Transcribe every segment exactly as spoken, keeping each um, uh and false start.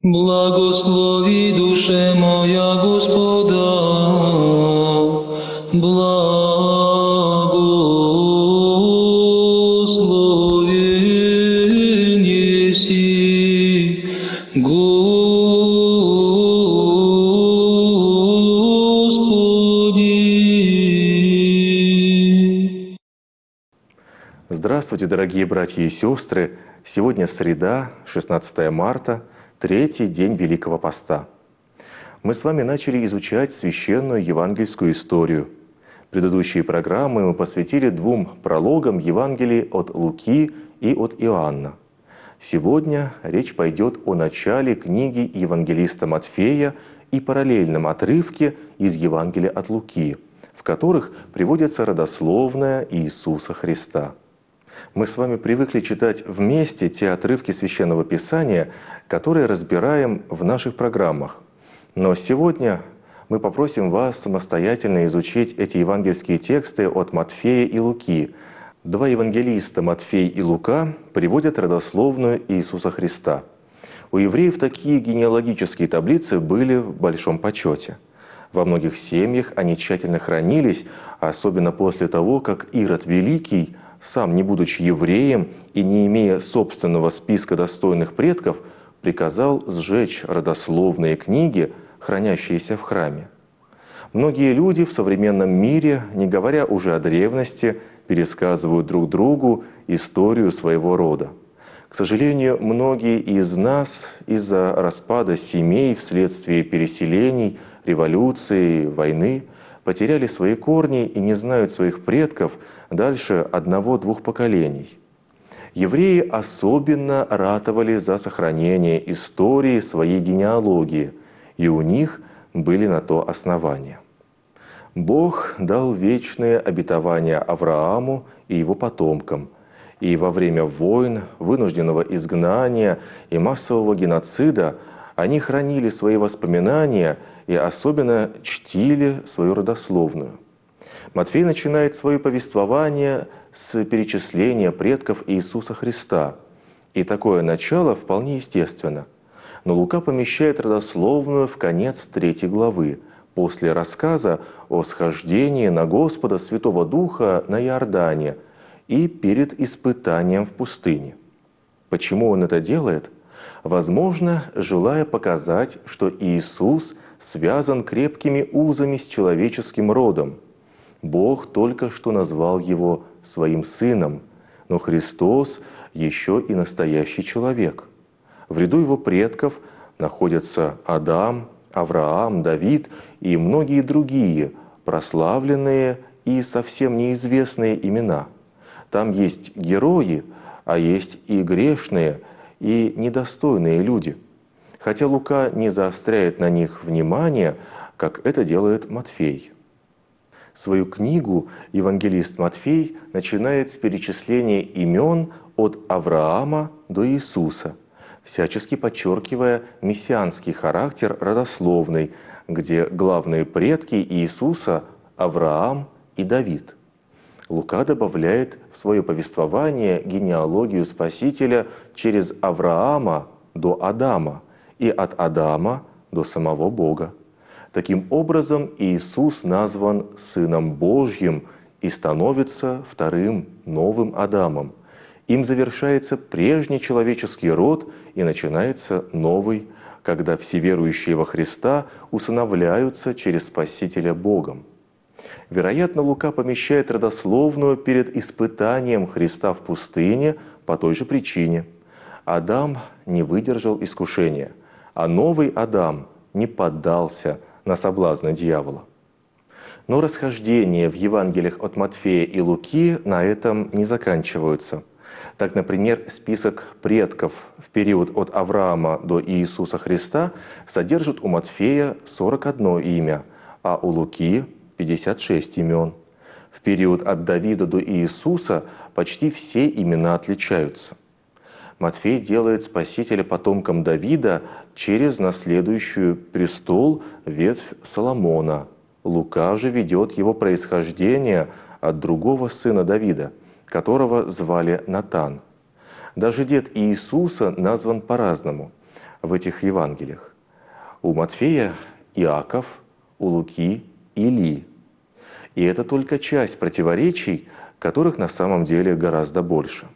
Благослови, душе моя, Господа, благословен еси, Господи. Здравствуйте, дорогие братья и сестры! Сегодня среда, шестнадцатое марта, третий день Великого Поста. Мы с вами начали изучать священную евангельскую историю. Предыдущие программы мы посвятили двум прологам Евангелий от Луки и от Иоанна. Сегодня речь пойдет о начале книги евангелиста Матфея и параллельном отрывке из Евангелия от Луки, в которых приводится родословная Иисуса Христа. Мы с вами привыкли читать вместе те отрывки Священного Писания, которые разбираем в наших программах. Но сегодня мы попросим вас самостоятельно изучить эти евангельские тексты от Матфея и Луки. Два евангелиста, Матфей и Лука, приводят родословную Иисуса Христа. У евреев такие генеалогические таблицы были в большом почете. Во многих семьях они тщательно хранились, особенно после того, как Ирод Великий, сам не будучи евреем и не имея собственного списка достойных предков, приказал сжечь родословные книги, хранящиеся в храме. Многие люди в современном мире, не говоря уже о древности, пересказывают друг другу историю своего рода. К сожалению, многие из нас из-за распада семей вследствие переселений, революции, войны потеряли свои корни и не знают своих предков дальше одного-двух поколений. Евреи особенно ратовали за сохранение истории своей генеалогии, и у них были на то основания. Бог дал вечные обетования Аврааму и его потомкам, и во время войн, вынужденного изгнания и массового геноцида они хранили свои воспоминания и особенно чтили свою родословную. Матфей начинает свое повествование с перечисления предков Иисуса Христа. И такое начало вполне естественно. Но Лука помещает родословную в конец третьей главы, после рассказа о схождении на Господа Святого Духа на Иордане и перед испытанием в пустыне. Почему он это делает? Возможно, желая показать, что Иисус связан крепкими узами с человеческим родом. Бог только что назвал его своим сыном, но Христос еще и настоящий человек. В ряду его предков находятся Адам, Авраам, Давид и многие другие прославленные и совсем неизвестные имена. Там есть герои, а есть и грешные, и недостойные люди. Хотя Лука не заостряет на них внимание, как это делает Матфей. Свою книгу евангелист Матфей начинает с перечисления имен от Авраама до Иисуса, всячески подчеркивая мессианский характер родословной, где главные предки Иисуса – Авраам и Давид. Лука добавляет в свое повествование генеалогию Спасителя через Авраама до Адама и от Адама до самого Бога. Таким образом, Иисус назван Сыном Божьим и становится вторым новым Адамом. Им завершается прежний человеческий род и начинается новый, когда все верующие во Христа усыновляются через Спасителя Богом. Вероятно, Лука помещает родословную перед испытанием Христа в пустыне по той же причине. Адам не выдержал искушения, а новый Адам не поддался на соблазны дьявола. Но расхождения в Евангелиях от Матфея и Луки на этом не заканчиваются. Так, например, список предков в период от Авраама до Иисуса Христа содержит у Матфея сорок одно имя, а у Луки – пятьдесят шесть имен. В период от Давида до Иисуса почти все имена отличаются. Матфей делает Спасителя потомком Давида через наследующую престол ветвь Соломона. Лука же ведет его происхождение от другого сына Давида, которого звали Натан. Даже дед Иисуса назван по-разному. в этих Евангелиях. У Матфея Иаков, у Луки Илий. И это только часть противоречий, которых на самом деле гораздо больше.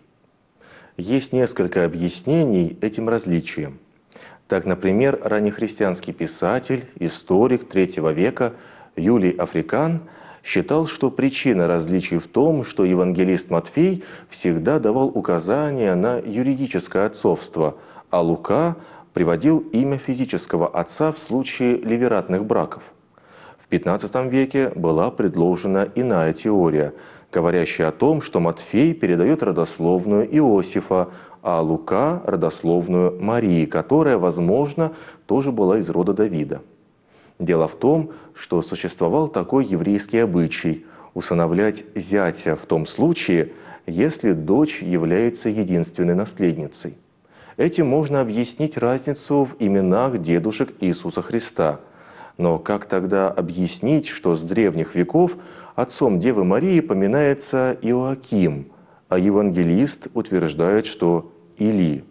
Есть несколько объяснений этим различиям. Так, например, раннехристианский писатель, историк третьего века Юлий Африкан считал, что причина различий в том, что евангелист Матфей всегда давал указания на юридическое отцовство, а Лука приводил имя физического отца в случае ливератных браков. В пятнадцатом веке была предложена иная теория, говорящая о том, что Матфей передает родословную Иосифа, а Лука – родословную Марии, которая, возможно, тоже была из рода Давида. Дело в том, что существовал такой еврейский обычай – усыновлять зятя в том случае, если дочь является единственной наследницей. Этим можно объяснить разницу в именах дедушек Иисуса Христа. Но как тогда объяснить, что с древних веков отцом Девы Марии поминается Иоаким, а евангелист утверждает, что Илий?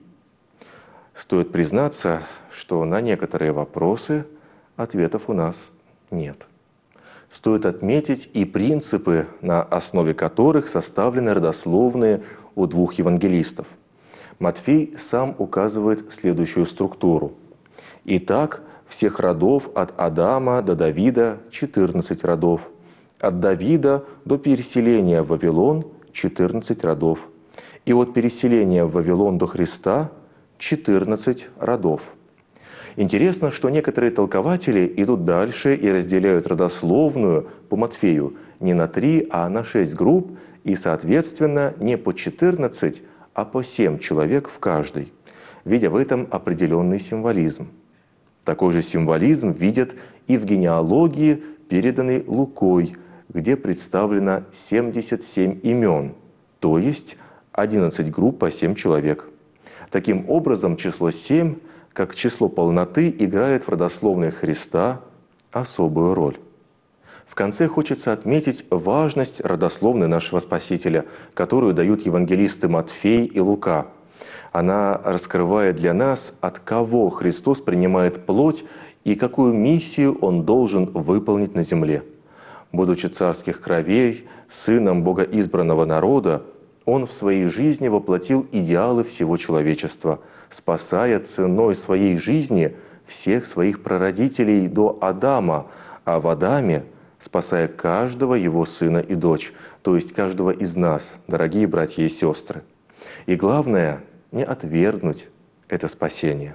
Стоит признаться, что на некоторые вопросы ответов у нас нет. Стоит отметить и принципы, на основе которых составлены родословные у двух евангелистов. Матфей сам указывает следующую структуру. Итак, всех родов от Адама до Давида – четырнадцать родов. От Давида до переселения в Вавилон – четырнадцать родов. И от переселения в Вавилон до Христа – четырнадцать родов. Интересно, что некоторые толкователи идут дальше и разделяют родословную по Матфею не на три, а на шесть групп, и, соответственно, не по четырнадцать, а по семь человек в каждой, видя в этом определенный символизм. Такой же символизм видят и в генеалогии, переданной Лукой, где представлено семьдесят семь имен, то есть одиннадцать групп по семь человек. Таким образом, число семь, как число полноты, играет в родословной Христа особую роль. В конце хочется отметить важность родословной нашего Спасителя, которую дают евангелисты Матфей и Лука. Она раскрывает для нас, от кого Христос принимает плоть и какую миссию Он должен выполнить на земле. Будучи царских кровей, сыном богоизбранного народа, Он в своей жизни воплотил идеалы всего человечества, спасая ценой своей жизни всех своих прародителей до Адама, а в Адаме спасая каждого его сына и дочь, то есть каждого из нас, дорогие братья и сестры. И главное – не отвергнуть это спасение.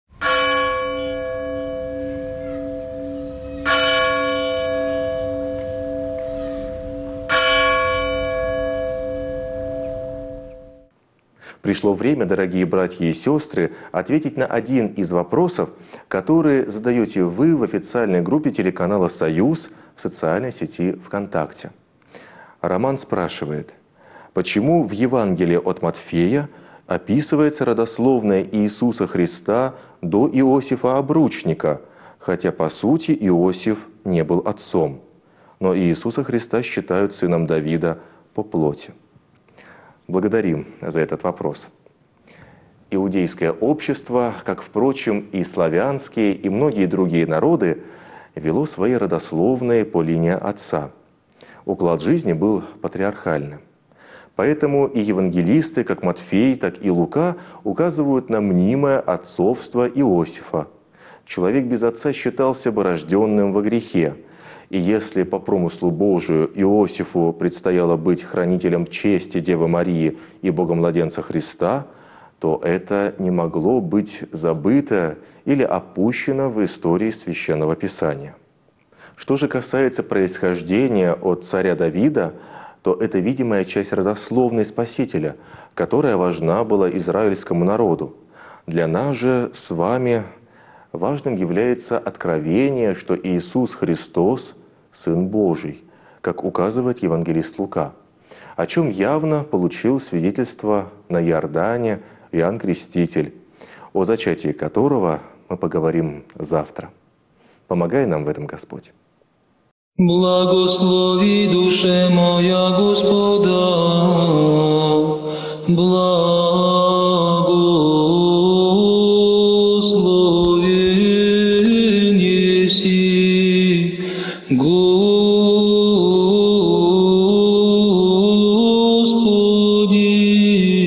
Пришло время, дорогие братья и сестры, ответить на один из вопросов, которые задаете вы в официальной группе телеканала «Союз» в социальной сети ВКонтакте. Роман спрашивает, почему в Евангелии от Матфея описывается родословная Иисуса Христа до Иосифа Обручника, хотя по сути Иосиф не был отцом, но Иисуса Христа считают сыном Давида по плоти. Благодарим за этот вопрос. Иудейское общество, как, впрочем, и славянские, и многие другие народы, вело свои родословные по линии отца. Уклад жизни был патриархальным. Поэтому и евангелисты, как Матфей, так и Лука, указывают на мнимое отцовство Иосифа. Человек без отца считался бы рожденным во грехе. И если по промыслу Божию Иосифу предстояло быть хранителем чести Девы Марии и Бога-младенца Христа, то это не могло быть забыто или опущено в истории Священного Писания. Что же касается происхождения от царя Давида, то это видимая часть родословной Спасителя, которая важна была израильскому народу. Для нас же с вами важным является откровение, что Иисус Христос – Сын Божий, как указывает евангелист Лука, о чем явно получил свидетельство на Иордане Иоанн Креститель, о зачатии которого мы поговорим завтра. Помогай нам в этом, Господь. Благослови душе моя Господа, благослови. еси, Господи.